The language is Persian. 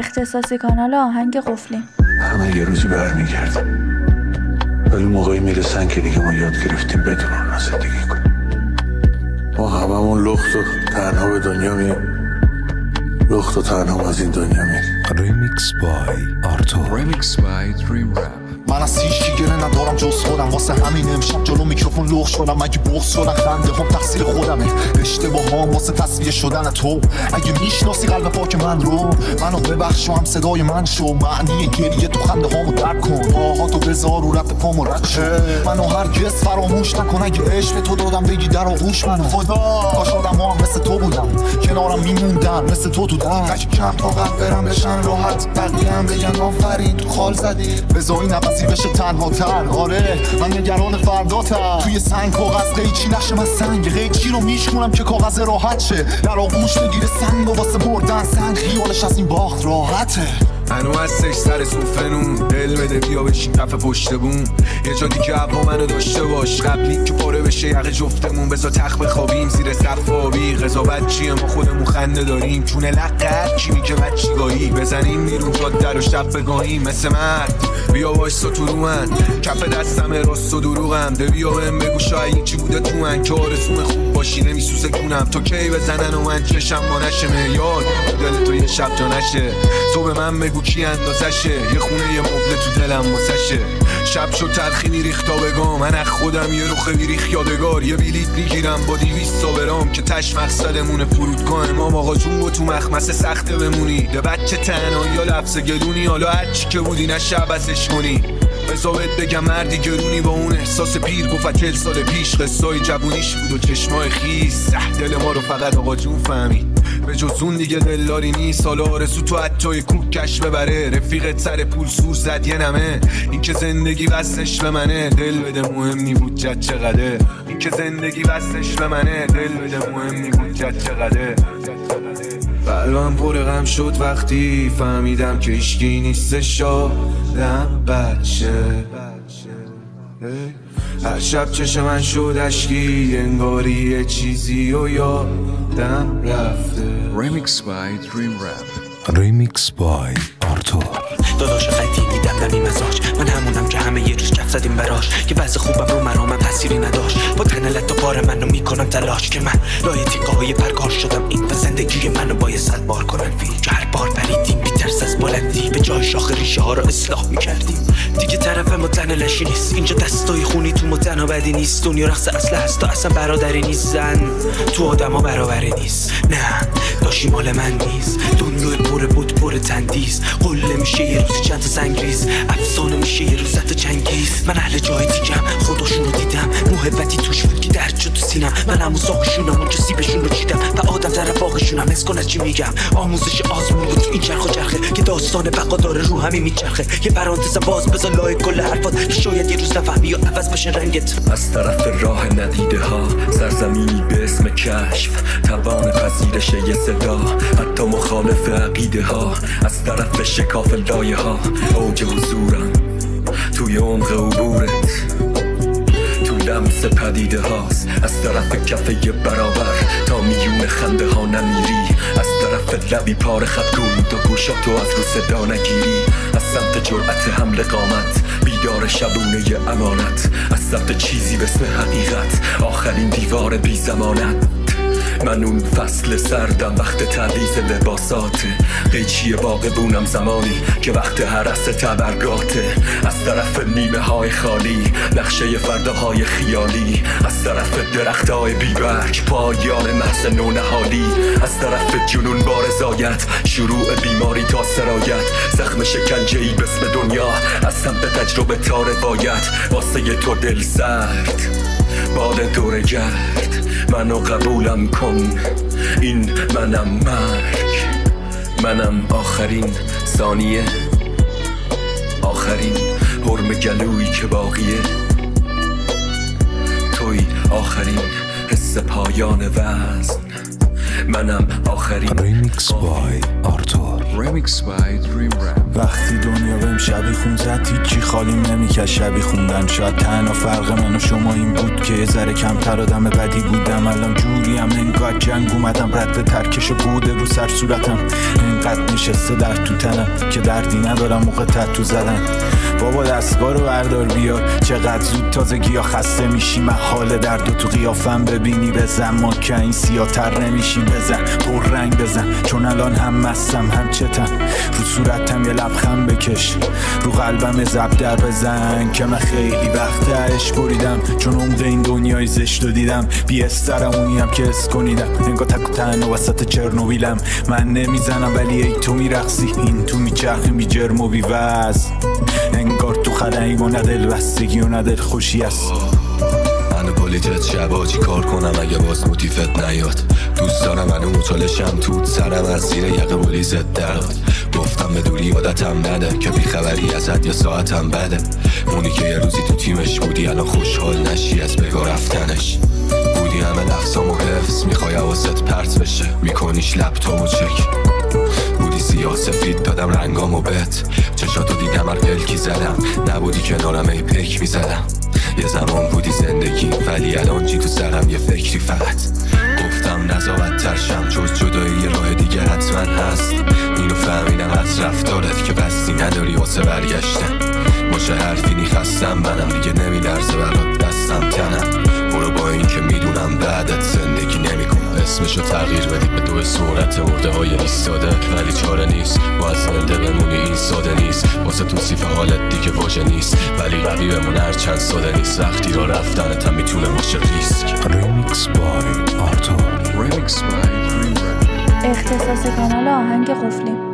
اختصاصی کانال آهنگ قفلیم. همه یه روزی برمیگردن، ولی موقعی میرسن که دیگه ما یاد گرفتیم بدون اونا زندگی کنیم. ما هممون لخت و تنها به دنیا میریم، لخت و تنها از این دنیا میریم. ریمیکس بای آرتور. ریمیکس بای دریم رپ. من از هیچی گله ندارم جز خودم، واسه همین امشب جلو میکروفون لخ شدم. اگه بغض شدن خنده هم تقصیر خودمه، اشتباهام واسه تصفیه شدن تو. اگه میشناسی قلب پاک من رو، منو ببخش و هم صدای من شو. معنی گریه تو خنده هامو درک کن، راهاتو بذار رو رد پامو رد شو. منو هرگز فراموش نکن، اگه عشق تو دادم بگی در آغوش منو. خدا کاش آدم‌ها مثل تو بودن، کنارم میموندن مثل تو تو دم. اگه کم طاقت برم بشن راحت، بقیه هم بگن آفرین تو خال زدی. بذاری نفسی بشه تنها تر. آره من نگران فرداتم، توی سنگ کاغذ قیچی نشه. من سنگ قیچی رو میشکنم که کاغذ راحت شه. در آغوش بگیره سنگ و واسه بردن سنگ، خیالش از این باخت راحته. منو هستش سر سوفنون، دل بده بیا بشین کف پشت بوم. یه جا دیگه هوا منو داشته باش، قبلی که پاره بشه یقه جفتمون. بذار تخت بخوابیم زیر سقف آبی، قضاوت چیه ما خودمون خنده داریم. چونه لقت چی میگه بچگاهی، بزنیم بیرون جاده رو شب بگاهیم. مثل مرد بیا وایسا تو رو من، کف دستم راست و دروغم. ده بیا بهم بگو شاید چی بوده تو من، که آرزوم خوب باشی نمیسوزه کنم. تو کی بزنن و من چشم ما نشه معیار، دل تو یه شب جا نشه. تو به من بگو کی اندازشه، یه خونه یه مبله تو دلم واسشه. شب شد تلخی ریخت تا بگم، من از خودم یه روخه بیریخ یادگار. یه بلیت میگیرم با 200 برام که تش مقصدمونه فرودگاه امام آقا جون. و تو مخمسه سخته بمونی، ده بچه تنهایی یا لفظ گلونی. حالا هرچی که بودی نشه عبسش کنی. بذارت بگم مردی گرونی با اون احساس پیر گفت 40 سال پیش. قصای جوونیش بود و چشمای خیس، دل ما رو فقط آقا جون فهمید. به جز اون دیگه دلداری نیست، حالا آرزو تو حتی کوک کش ببره. رفیقت سر پول سور زد یه نمه، این که زندگی وصلش به منه. دل بده مهم نی بود جد چقدره، این که زندگی وصلش به منه. دل بده مهم نی بود جد چقدره. قلبم پر غم شد وقتی فهمیدم که هیچکی نیستش آدم بچه. هر شب چشم من شد اشکی، انگاری یه چیزی و یادم رفته. ریمیکس بای دریم رپ. ریمیکس بای آرتور. داداش قدیمی دمدمی مزاج، من همونم که همه یه روز کف زدیم براش. که بعض خوبم رو مرامم تأثیری نداشت، با تنلت و بار منو میکنم تلاش. که من لای تیقه های پرکار شدم این و زندگی منو باید 100 بار کنن فیل. که هر بار بریدیم بیترس از بلندی، به جای شاخ ریشه ها رو اصلاح میکردیم. دیگه طرف متن لشی نیست، اینجا دستای خونی تو متن و بدی نیست. دنیا رقص اصل هست تا اصلا برادری نیست، زن تو آدم ها برابری نیست. نه داشی مال من نیست، دنیا پر بود پر تندیز. قله میشه یه روز چند تا سنگریز، افسانه میشه یه روز تا چنگیز. من اهل جای دیگم خودشون رو دیدم، محبتی توش بود که درد شد تو سینم. من همون ساقشونم اونجا سیبشون رو چیدم و آدم در باقشونم. حس کن از چی میگم، آموزش آزمون بود تو این چرخ و چرخه که داستان بقا داره رو همین میچرخه. یه پرانتز باز بذار لای کل حرفات که شاید یه روز نفهمی یا عوض بشه رنگت. از طرف راه ندیده ها، سرزمینی به اسم کشف، توان پذیرش یه صدا حتی مخالف عقیده ها. از طرف شکاف لایه ها، اوج حضورم توی عمق عبورت، تو لمس پدیده هاست. از طرف کفه برابر تا میون خنده ها نمیری، از طرف لبی پاره خطگون تا گوشاتو از رو صدا نگیری. از سمت جرأت حمل قامت، بیدار شبونه امانت، از سمت چیزی به اسم حقیقت، آخرین دیوار بی زمانت. من اون فصل سردم وقت تعویض لباساته، قیچی باغبونم زمانی که وقت هرس تبرگاته. از طرف نیمه های خالی، نقشه فرداهای خیالی، از طرف درخت های بیبرگ، پایان محض نونهالی. از طرف جنون با رضایت، شروع بیماری تا سرایت، زخم شکنجه‌ای به اسم دنیا، از سمت تجربه تا روایت. واسه تو دل سرد باد دورگرد، منو قبولم کن، این منم مرگ، منم آخرین ثانیه، آخرین حرم گلویی که باقیه. توی آخرین حس پایان وزن، منم آخرین. ریمیکس بای آرتور. Remix by Dream Rap. وقتی دنیا بهم شبی خون زد هیچی خالیم نمیکرد شبی خوندن. شاید تنها فرق من و شما این بود که یه ذره کمتر آدم بدی بودم. الان جوریم انگار جنگ اومدم، رد ترکش و بوده رو سر صورتم. اینقدر نشسته در تو تنم که دردی ندارم موقع تتو زدن. بابا دستگاه رو بردار بیار، چقدر زود تازگی ها خسته میشی. من حال درد و تو قیافم ببینی بزن، ما که این سیاتر نمیشیم. بزن پر رنگ بزن چون الان هم مستم هم چتم. رو صورتم یه لبخند بکش، رو قلبم زبدر بزن که من خیلی وقت عشق بریدم. چون عمق این دنیای زشت رو دیدم، بی استرم اونیم که اس کنیدم. انگار تک و تنها وسط چرنوبیلم. من نمیزنم ولی ای تو میرقصی، این تو میچرخی بی جرم و بی وز. انگار تو خلایی و ندل بستگی و ندل خوشی است. منو پلیتت شبا چی کار کنم اگه باز موتیفت نیاد. دوست دارم منو مچالشم توت سرم از زیر یقه بولیزت دراد. گفتم به دوری عادتم نده که بیخبری ازت یا ساعتم بده. اونی که یه روزی تو تیمش بودی الان خوشحال نشی از بگاه رفتنش. بودی همه لفظام و حفظ میخوای حواست پرت بشه، میکنیش لپتاپ و چک. بودی سیاه سفید دادم رنگامو بهت، چشاتو دیدم هر پلکی زدم. نبودی کنارم ای پیک میزدم. یه زمان بودی زندگی ولی الان جی تو سرم یه فکری فقط. گفتم نزا ترشم جز جدایی یه راه دیگه حتما هست. اینو فهمیدم از رفتارت که قصدی نداری واسه برگشتن. باشه حرفی نیخستم منم دیگه نمیلرزه برات دستم تنم. برو با این که میدونم بعدت زندگی نمیکنم. اسمشو تغییر بدی به دو صورت مرده های ایستاده، ولی چاره نیست باید زنده بمونی این ساده نیست. واسه توصیف حالت دیگه واژه نیست، ولی رقیبمون هر چند ساده نیست. وقتی را رفتنت هم میتونه باشه ریسک. Remix by Arthur. Remix by Dream Rap. اختصاص کانال آهنگ قفلی.